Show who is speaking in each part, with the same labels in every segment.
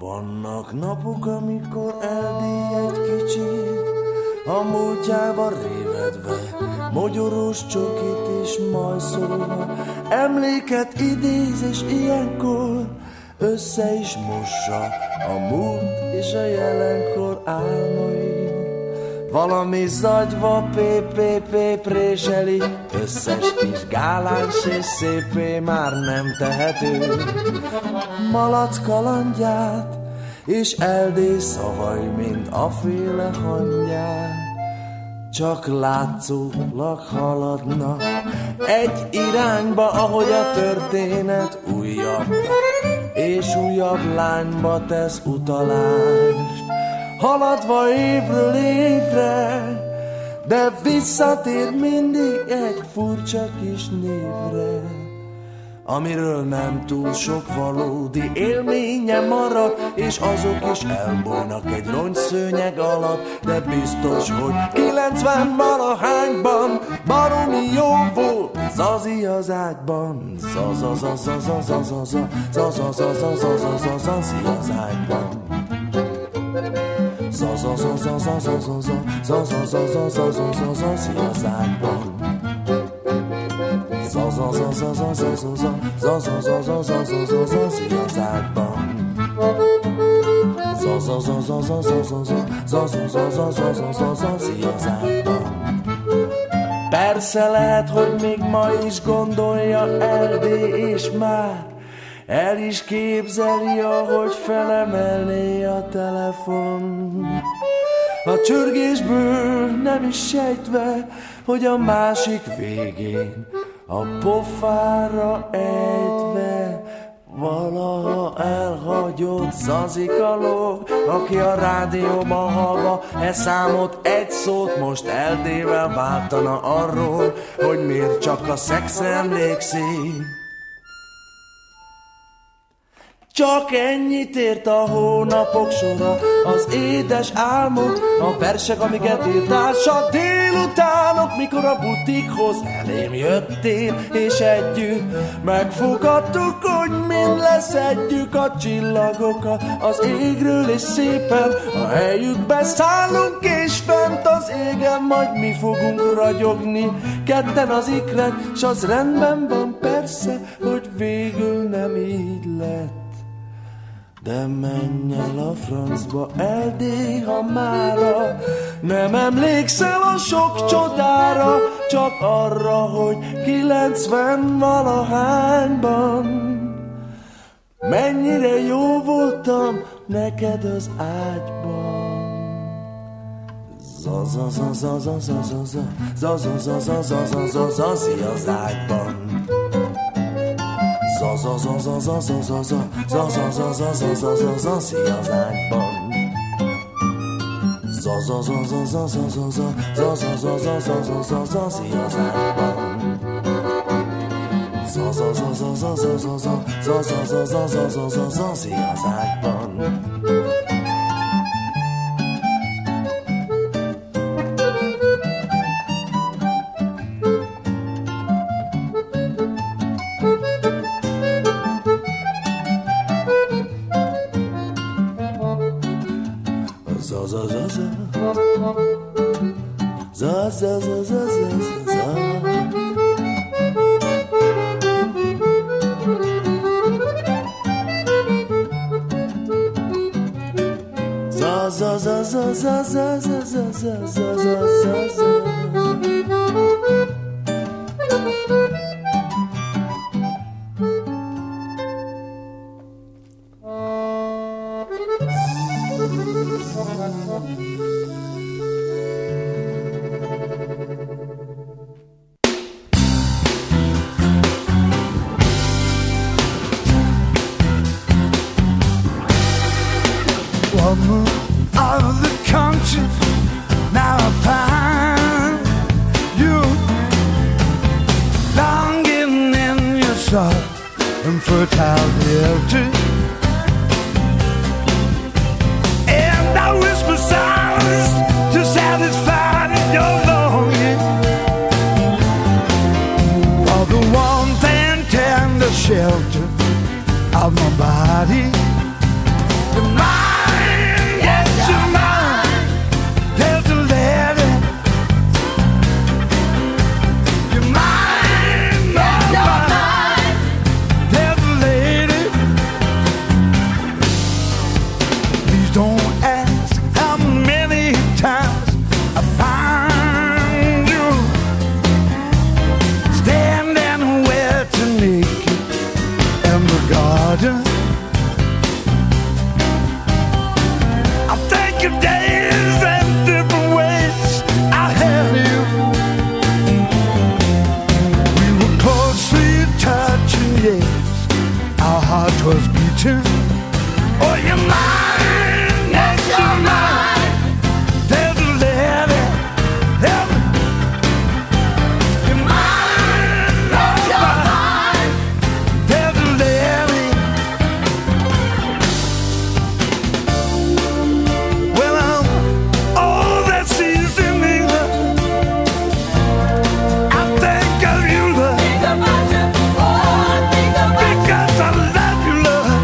Speaker 1: Vannak napok, amikor eldéj egy kicsit, a múltjába révedve, mogyorós csokit is majszolva, emléket idéz, és ilyenkor össze is mossa a múlt és a jelenkor álmai. Valami zagyva préseli, összes kis gáláns és szépé már nem tehető. Malac kalandját és eldély szavai, mint a féle hangyát, csak látszólag haladnak egy irányba, ahogy a történet újabb és újabb lányba tesz utalást. Haladva évről évre, de visszatér mindig egy furcsa kis névre, amiről nem túl sok valódi élménye marad, és azok is elbújnak egy rongyszőnyeg alatt, de biztos, hogy 90-valahányban baromi jó volt Zazi az ágyban. Zazi az ágyban. Zazi az ágyban. Persze lehet, hogy még ma is gondolja Erdély, és már el is képzeli, ahogy felemelné a telefon. A csörgésből nem is sejtve, hogy a másik végén a pofára ejtve valaha elhagyott Zazika lóg, aki a rádióban hallva számot egy szót most Erdélyvel váltana arról, hogy miért csak a szexre emlékszik. Csak ennyit ért a hónapok sora, az édes álmok, a versek, amiket írtál, s a délutánok, mikor a butikhoz elém jöttél, és együtt megfogadtuk, hogy mind leszedjük a csillagokat az égről, és szépen a helyükbe szállunk, és fent az égen majd mi fogunk ragyogni, ketten az ikrek, s az rendben van persze, hogy végül nem így lett. De menj el a francba, Erdély, ha mára nem emlékszel a sok csodára, csak arra, hogy 90-valahányban mennyire jó voltam neked az ágyban. Zazi az ágyban. Zazi az ágyban. Zazi az ágyban.
Speaker 2: Woman of the country, now I find you longing in your soft and fertile beauty, and I whisper silence to satisfy your longing for the warmth and tender shelter of my body. Oh, you're mine, yes, you're mine. There's a lady, you're mine, yes, you're mine. There's a lady. Well, I'm all that sees in me. I think of you, love. Think about you, oh, think about you. Because I love you, love.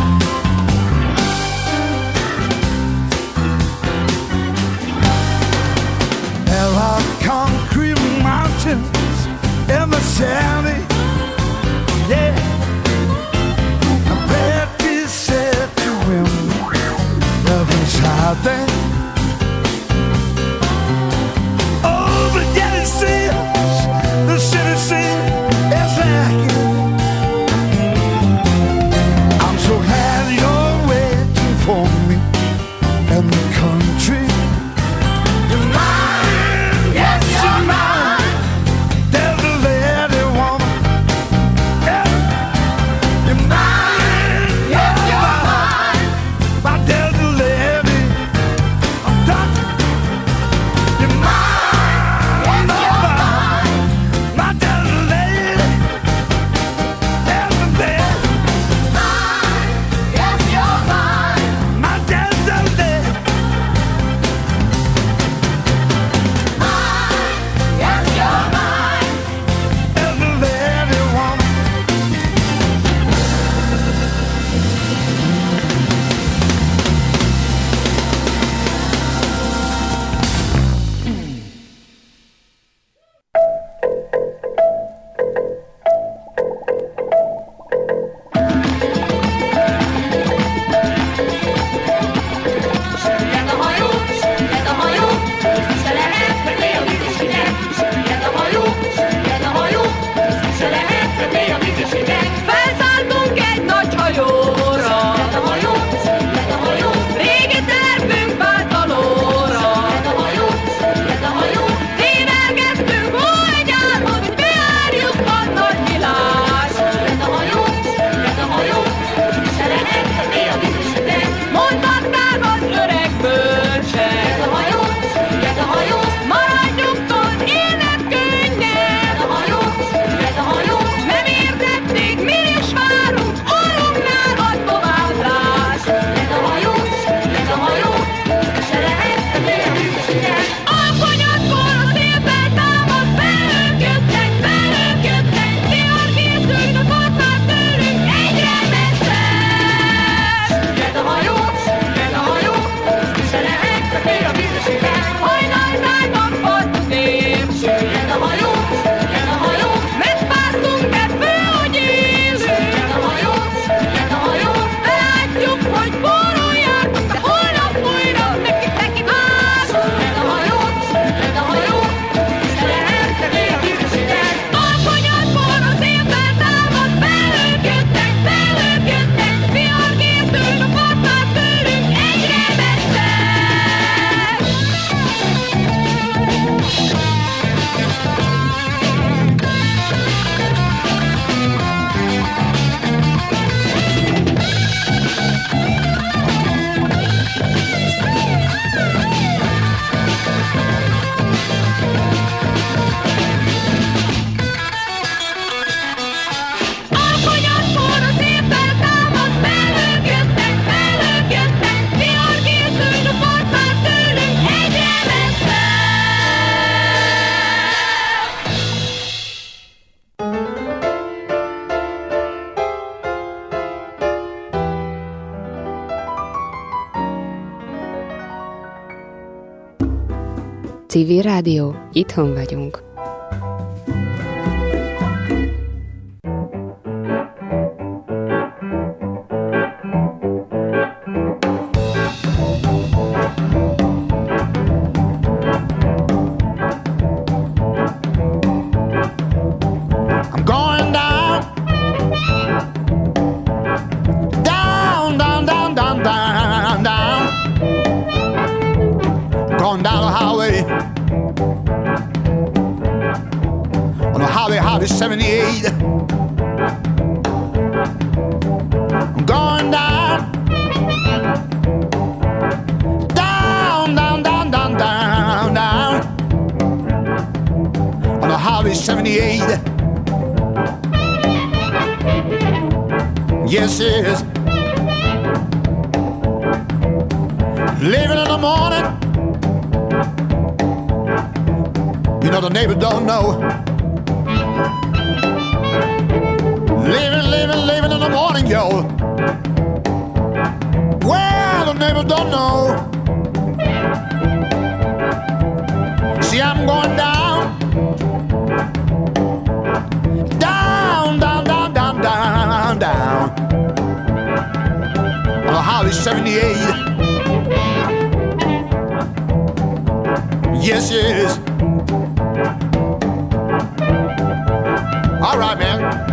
Speaker 2: There are concrete mountains in the Sally, yeah. I bet you said to him, love inside there. Oh, but yet it seems the city seems it's like you. I'm so glad you're waiting for me in the country. You're mine, yes, you're mine. There's a lady woman, yeah. You're mine, yes, you're mine. But there's a lady, I'm talking. You're mine, yes, you're mine. But there's a lady, there's a lady. Mine, yes, you're mine. My there's a lady. Yes, you're mine. There's a lady woman.
Speaker 3: Süllyed a hajó, süllyed a hajó, se lehet, hogy mély a vízisinek. Süllyed a hajó, süllyed a hajó, se lehet, hogy mély a vízisinek. Felszálltunk egy nagy hajóra, süllyed a hajó, süllyed a hajó, régi tervünk vált valóra. Süllyed a hajó, süllyed a hajó, évelgettünk egy álmot, hogy beárjuk a nagy világ. Süllyed a hajó, se lehet, hogy mély a vízisinek. Mondhatnám az öreg bölcsek. Süllyed a hajó, maradjunk ott, élnek könnyen. Süllyed a hajó, nem értették, mi is várunk, orrunknál a továbbrást. Süllyed a hajó, se lehet, hogy mély a vízisinek. Alkonyatkor a szélben támad, belőnk jöttek, vihar készült, a portál tőlünk egyre messze. Süllyed a hajó, se lehet, hogy mély a vízisinek. Hajnaltájban partunk épp, süllyed a hajó, megpártunk, de fő, hogy élünk. Süllyed a hajó, belátjuk, hogy forrójár, de holnap újra neki más. Süllyed a hajó, se lehet, hogy mély a vízisinek. Alkonyatkor a szélben támad, belőnk jöttek, vihar készült, a portál tőlünk egyre messze. Alkonyatkor a szélben támad, belőnk jöttek, vihar készült, a portál tőlünk egyre messze.
Speaker 4: Civil Rádió, itthon vagyunk.
Speaker 2: I'm going down, down, down, down, down, down, down. Going down the highway, on the highway 78. I'm going down, 78. Yes, yes. Leaving in the morning. You know the neighbors don't know. Leaving in the morning, yo. Well, the neighbors don't know. See, I'm going down. Down, down, down, down, down, down. On the Highway 78. Yes, yes. All right, man.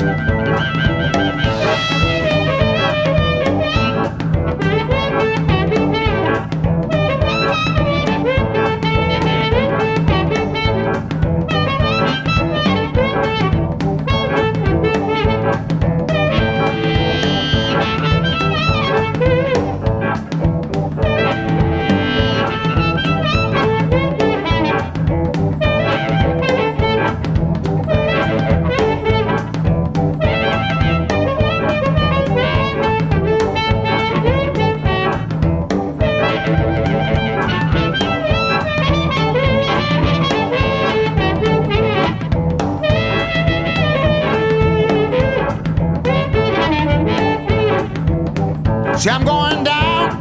Speaker 2: See, I'm going down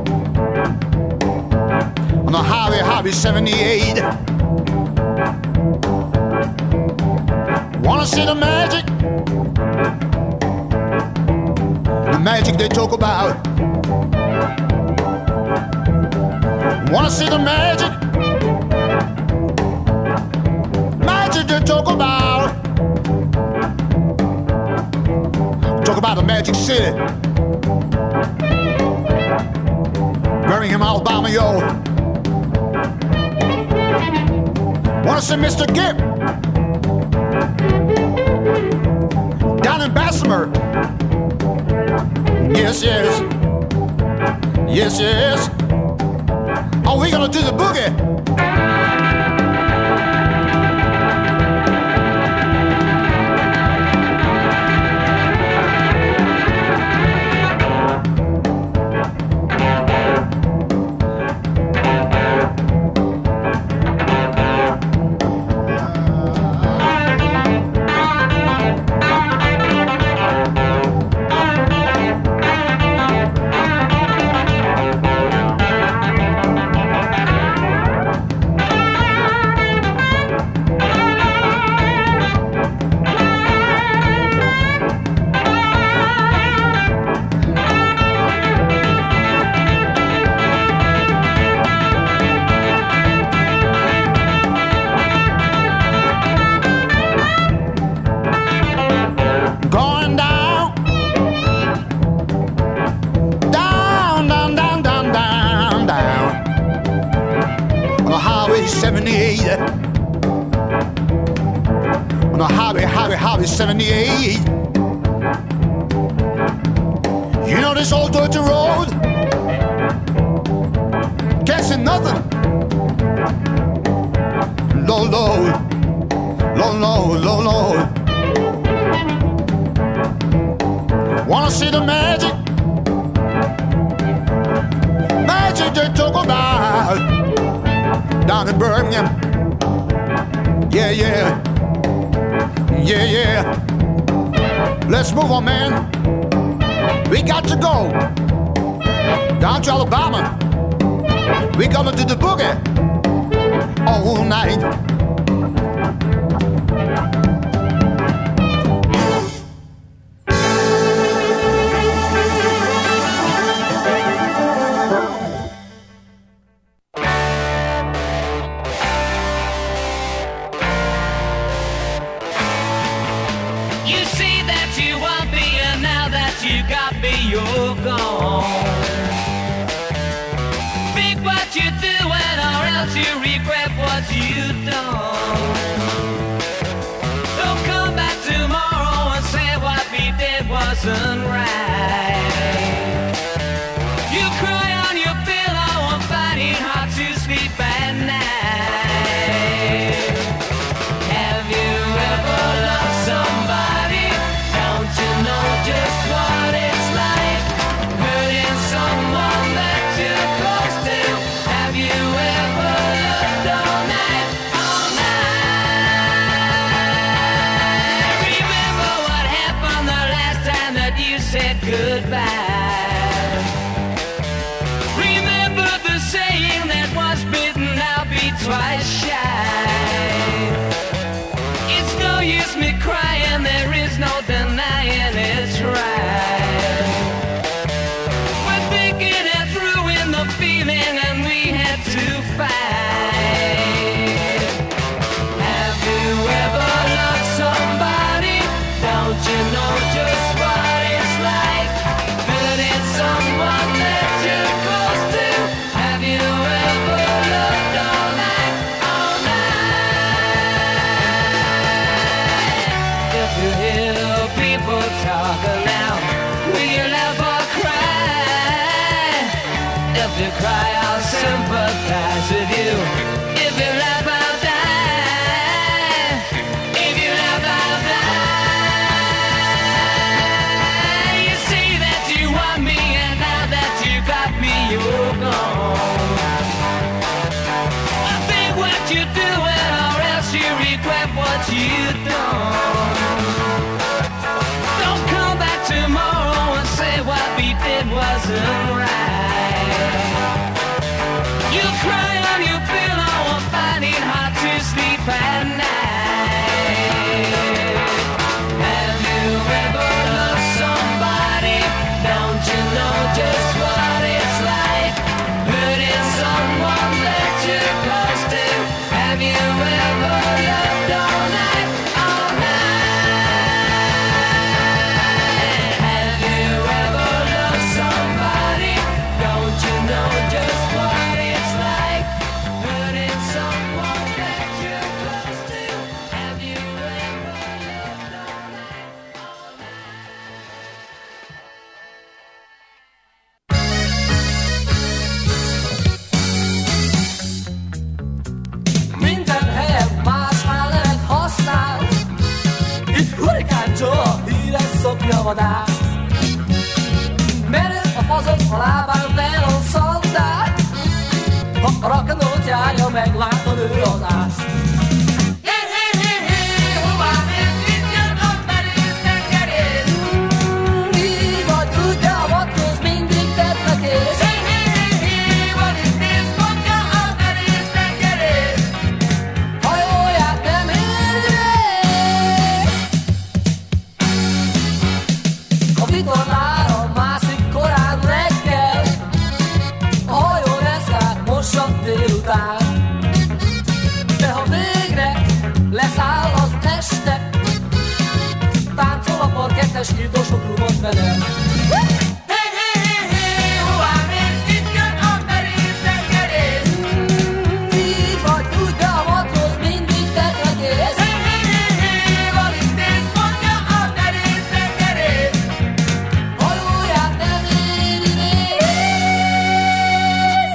Speaker 2: on the Highway 78. Wanna see the magic they talk about. Wanna see the magic they talk about. Talk about the Magic City. Birmingham, Alabama, yo. Wanna see Mr. Gibb down in Bessemer. Yes, yes. Yes, yes. Oh, we gonna do the boogie. On the Highway 78. You know this old dirty road, can't see nothing. Low, low, low, low, low, low. Wanna see the magic they talk about down in Birmingham. Yeah, yeah, yeah, yeah. Let's move on, man. We got to go down to Alabama. We gonna do the boogie all night.
Speaker 5: Wasn't right. You cry on your pillow and finding hard to sleep at night. Have you twice shy. It's no use me crying, there is no denying it's right. We're thinking it through in the feeling and we had to fight. Have you ever loved somebody? Don't you know just what it's like? Hurting someone that you're close to. Have you ever loved all night, all night? If you hear the people talking now, will you laugh or cry? If you cry, I'll sympathize with you. If you laugh, I'll die. If you laugh, I'll die. You say that you want me, and now that you got me, you're gone. I think what you're doing, or else you regret what you done. Don't come back tomorrow and say what we did wasn't right. You cry on your pillow and find it hard to sleep at night. Have you ever loved somebody? Don't you know just what it's like? Hurting someone that you're close to. Have you ever loved all night, all night? Have you ever loved somebody? Don't you know just what it's like? Hurting someone that you're close to. Have you ever loved all night, all
Speaker 1: Minden helyen más álnevet használ. Itt hurikán Joe, híres szokja vadász. Merő a fazon, a lábán melon szandál. Ha a rakanót járja, meglátod ő az ász. Így vagy úgy, de a matróz mindig tetlekész. Hajóját nem éri rész. A vitorlára mászik korán reggel. A hajó reszkál, mossa délután. De ha végre leszáll az este, táncol a parkettes nyíltosok rumot vele. Így vagy úgy, de a matróz mindig tetlekész. Hajóját nem éri rész.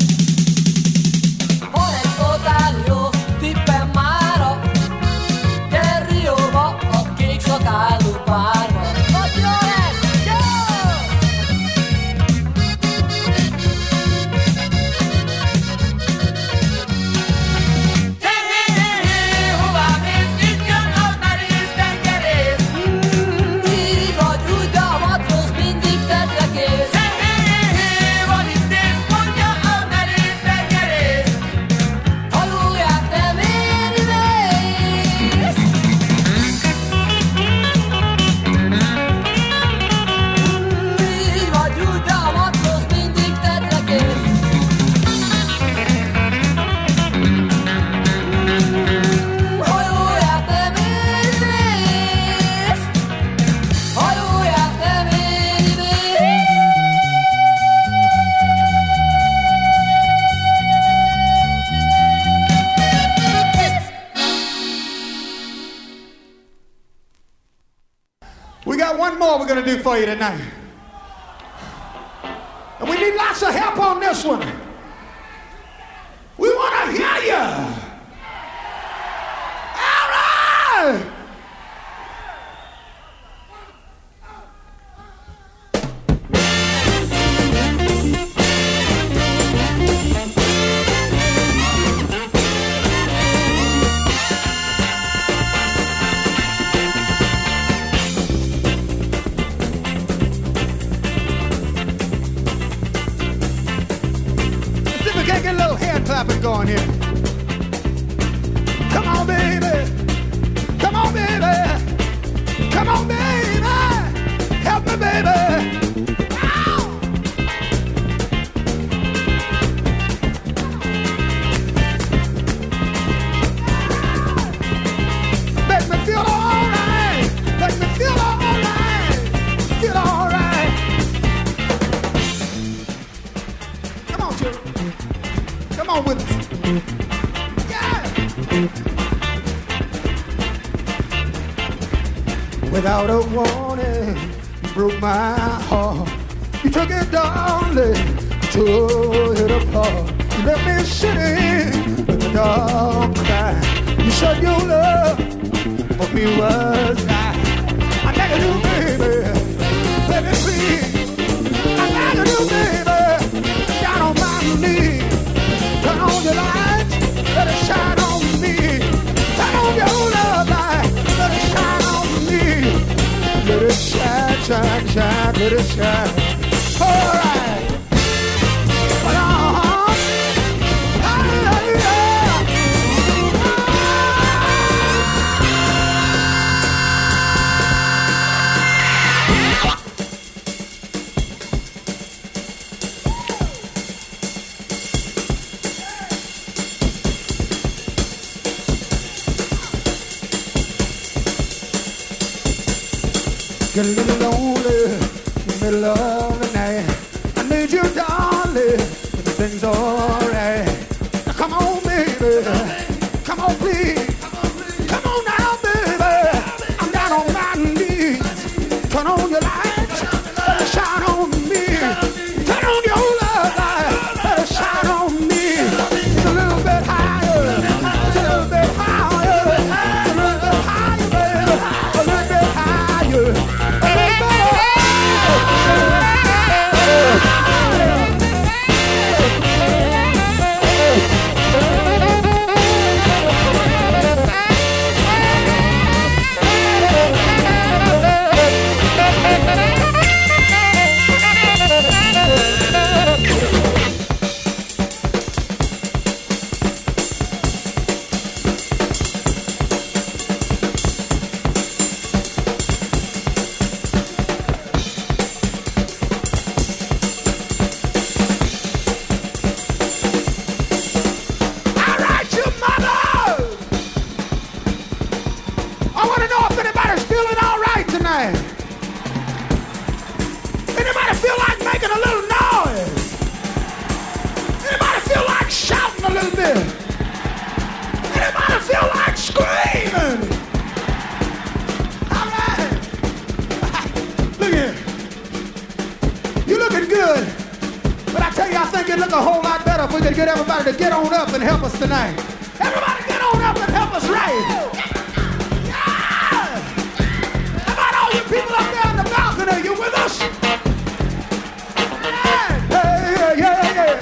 Speaker 1: Van egy totál jó tippem mára. Gyere Rióba, a kék szakállú párba. Hogy jó lesz? Jó! Így vagy úgy, de a matróz mindig tetlekész. Hajóját nem éri rész. Így vagy úgy, de a matróz mindig tetlekész. Hajóját nem éri rész. Hajóját nem éri rész.
Speaker 2: We got one more we're going to do for you tonight. And we need lots of help on this one. We want to hear you. All right. Let's see if we can't get a little hand clapping going here. Come on, baby. Come on, baby. Come on, baby. Help me, baby. Ow! Make me feel all right. Make me feel all right. Feel all right. Come on, children. Come on with us. Yeah. Without a warning, you broke my heart. You took it, darling, tore it apart. You left me sitting in the dark crying. You said your love for me was dying. I beg you, baby, baby, please. I beg you, baby, down on my knees. Turn on your lights, let it shine on me. Turn on your love light, let it shine on me. Let it shine, shine, shine, let it shine. All right. But get a little lonely in the middle of the night. I need you, darling, everything's alright. Now come on, baby, come on, please. Come on now, baby, I'm down on my knees. Turn on your lights, let it shine on me. Turn on your love light, let it shine on me. It's a little bit higher, it's a little bit higher, it's a little bit higher, baby, a little bit higher. Anybody feel like making a little noise? Anybody feel like shouting a little bit? Anybody feel like screaming? All right. Look here. You're looking good. But I tell you, I think it'd look a whole lot better if we could get everybody to get on up and help us tonight. Everybody get on up and help us right. People up there on the balcony, you with us?